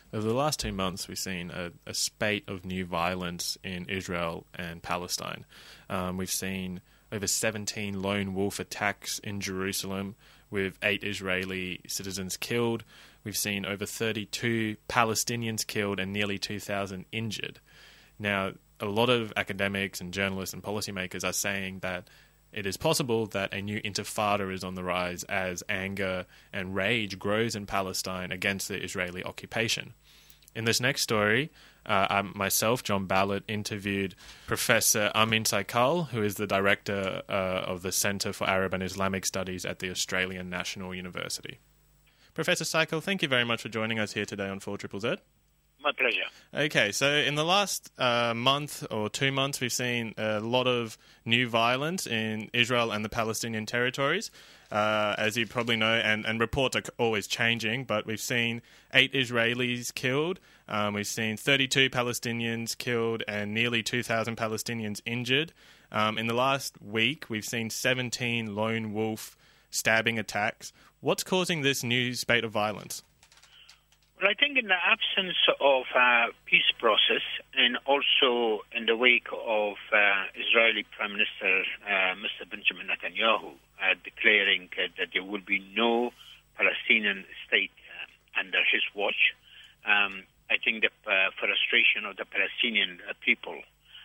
Over the last 2 months, we've seen a spate of new violence in Israel and Palestine. We've seen over 17 lone wolf attacks in Jerusalem, with 8 Israeli citizens killed. We've seen over 32 Palestinians killed and nearly 2,000 injured. Now, a lot of academics and journalists and policymakers are saying that it is possible that a new intifada is on the rise as anger and rage grows in Palestine against the Israeli occupation. In this next story, myself, John Ballard, interviewed Professor Amin Saikal, who is the director of the Centre for Arab and Islamic Studies at the Australian National University. Professor Saikal, thank you very much for joining us here today on 4ZZZ. My pleasure. Okay, so in the last month or 2 months, we've seen a lot of new violence in Israel and the Palestinian territories. As you probably know, and reports are always changing, but we've seen 8 Israelis killed, we've seen 32 Palestinians killed and nearly 2,000 Palestinians injured. In the last week, we've seen 17 lone wolf stabbing attacks. What's causing this new spate of violence? Well, I think in the absence of a peace process and also in the wake of Israeli Prime Minister Mr. Benjamin Netanyahu declaring that there will be no Palestinian state under his watch, I think the frustration of the Palestinian people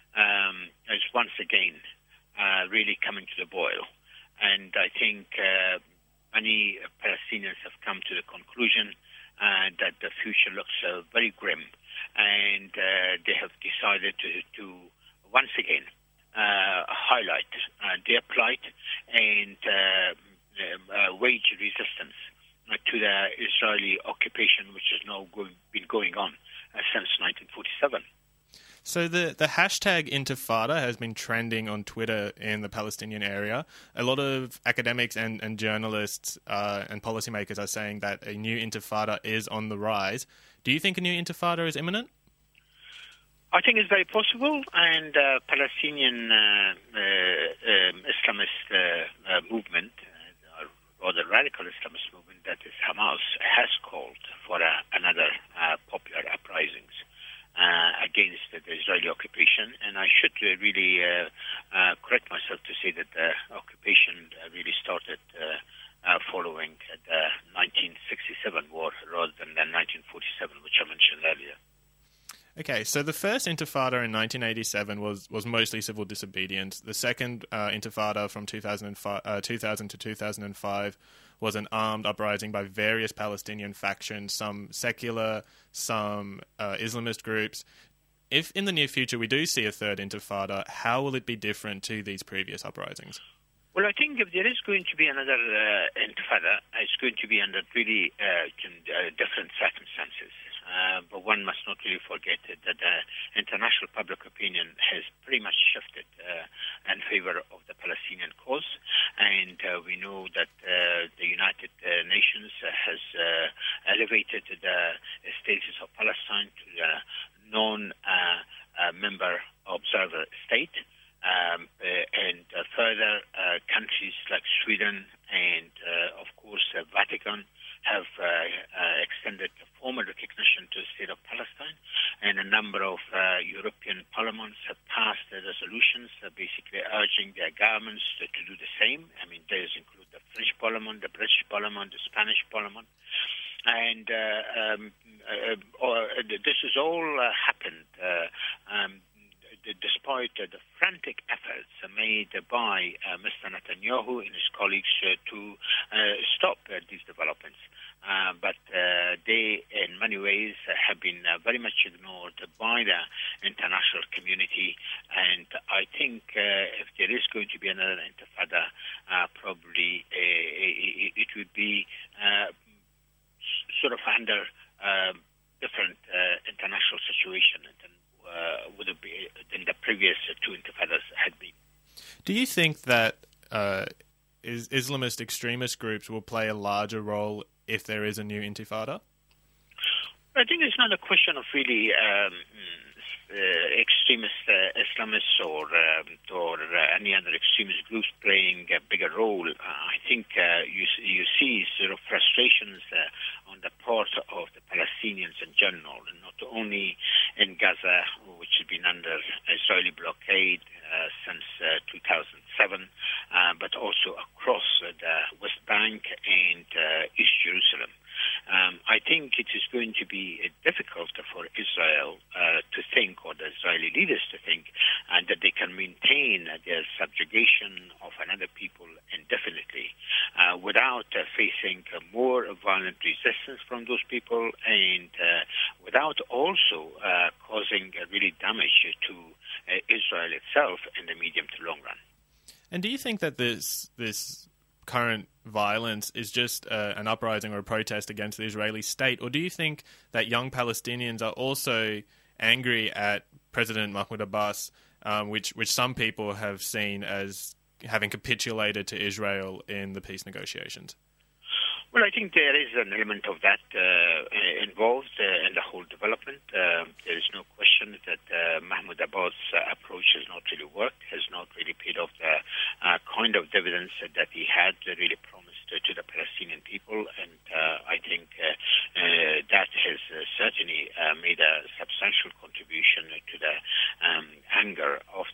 is once again really coming to the boil. And I think many Palestinians have come to the conclusion that the future looks very grim, and they have decided to once again highlight their plight and wage resistance to the Israeli occupation, which has now been going on since 1947. So the hashtag Intifada has been trending on Twitter in the Palestinian area. A lot of academics and journalists and policymakers are saying that a new Intifada is on the rise. Do you think a new Intifada is imminent? I think it's very possible, and Palestinian Islamist movement, or the radical Islamist movement that is Hamas, has called for another popular uprisings against the Israeli occupation, and I should really correct myself to say that the occupation really started following the 1967 war rather than the 1947, which I mentioned earlier. Okay, so the first Intifada in 1987 was mostly civil disobedience. The second Intifada from 2000 to 2005 was an armed uprising by various Palestinian factions, some secular, some Islamist groups. If in the near future we do see a third Intifada, how will it be different to these previous uprisings? Well, I think if there is going to be another Intifada, it's going to be under really different circumstances. But one must not really forget that international public opinion has pretty much shifted in favor of the Palestinian cause. And we know that the United Nations has elevated the status of Palestine to the non-member observer state. And further, countries like Sweden and, of course, Vatican have extended formal recognition to the state of Palestine, and a number of European parliaments have passed resolutions basically urging their governments to do the same. I mean, those include the French parliament, the British parliament, the Spanish parliament. And this has all happened despite the frantic efforts made by Mr. Netanyahu and his colleagues to stop these developments. But they, in many ways, have been very much ignored by the international community. And I think if there is going to be another Intifada, probably it would be sort of under different international situation than the previous two Intifadas had been. Do you think that Islamist extremist groups will play a larger role if there is a new Intifada? I think it's not a question of really extremist Islamists or any other extremist groups playing a bigger role. I think you see sort of frustrations on the part of the Palestinians in general, and not only in Gaza, which has been under Israeli blockade since 2007, but also across the West Bank and East Jerusalem. I think it is going to be difficult for Israel to think, or the Israeli leaders to think, that they can maintain their subjugation of another people indefinitely without facing more violent resistance from those people, and without also causing really damage to Israel itself in the medium to long run. And do you think that this current violence is just an uprising or a protest against the Israeli state, or do you think that young Palestinians are also angry at President Mahmoud Abbas, which some people have seen as having capitulated to Israel in the peace negotiations? Well, I think there is an element of that involved in the whole development. There is no question that Mahmoud Abbas' approach has not really worked, has not really paid off the kind of dividends that he had really promised to the Palestinian people, and I think that has certainly made a substantial contribution to the anger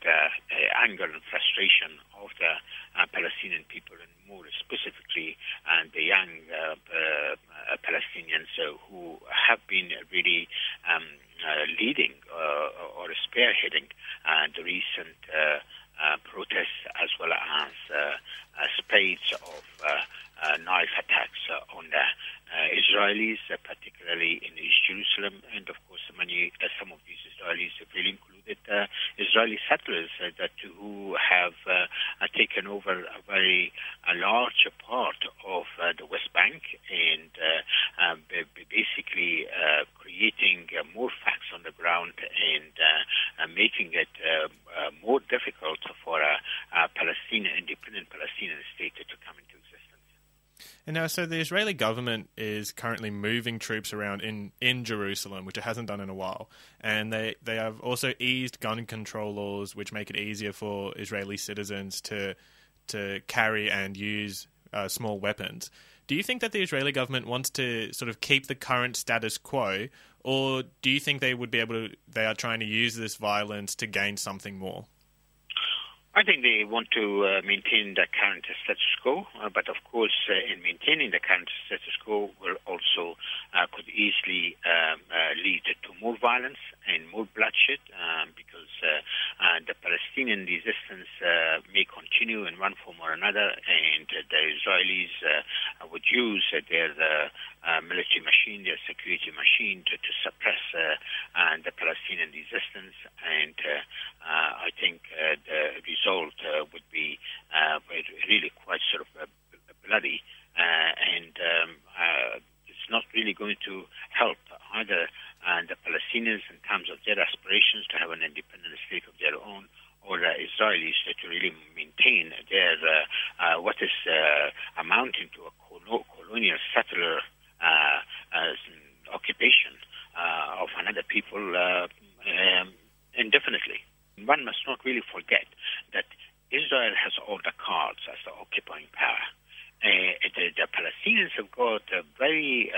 and frustration of the Palestinian people, and more specifically the young Palestinians who have been really leading or spearheading the recent protests, as well as spades of knife attacks on the Israelis, particularly in East Jerusalem, and of course some of these Israelis have really included Israeli settlers who have taken over a very large part of the West Bank, and basically creating more facts on the ground and making it more difficult for a independent Palestinian state to come into existence. And now, so the Israeli government is currently moving troops around in Jerusalem, which it hasn't done in a while. And they have also eased gun control laws, which make it easier for Israeli citizens to carry and use small weapons. Do you think that the Israeli government wants to sort of keep the current status quo, or do you think they are trying to use this violence to gain something more? I think they want to maintain the current status quo, but of course, in maintaining the current status quo will also could easily lead to more violence and more bloodshed, because the Palestinian resistance may continue in one form or another, and the Israelis would use their military machine, their security machine, to suppress the Palestinian resistance, and I think the result would be really quite sort of bloody, and it's not really going to help either the Palestinians in terms of their aspirations to have an independent state of their own, or the Israelis to really maintain their what is amounting to a colonial settler occupation of another people indefinitely. One must not really forget that Israel has all the cards as the occupying power. The Palestinians have got very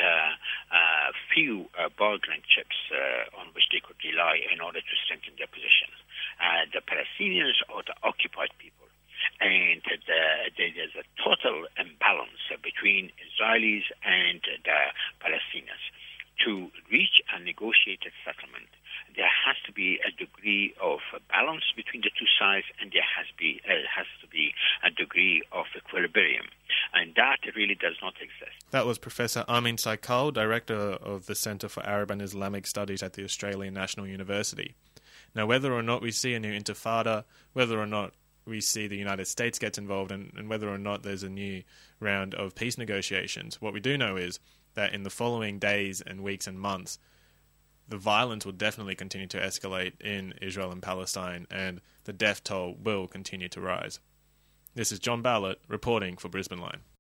few bargaining chips on which they could rely in order to strengthen their position. The Palestinians are the occupied people, and there's a total imbalance between Israelis and the Palestinians. To reach a negotiated settlement, there has to be a degree of balance between the two sides, and there has to be a degree of equilibrium, and that really does not exist. That was Professor Amin Saikal, Director of the Centre for Arab and Islamic Studies at the Australian National University. Now, whether or not we see a new intifada, whether or not we see the United States gets involved, and whether or not there's a new round of peace negotiations, what we do know is that in the following days and weeks and months, the violence will definitely continue to escalate in Israel and Palestine, and the death toll will continue to rise. This is John Ballard reporting for Brisbane Line.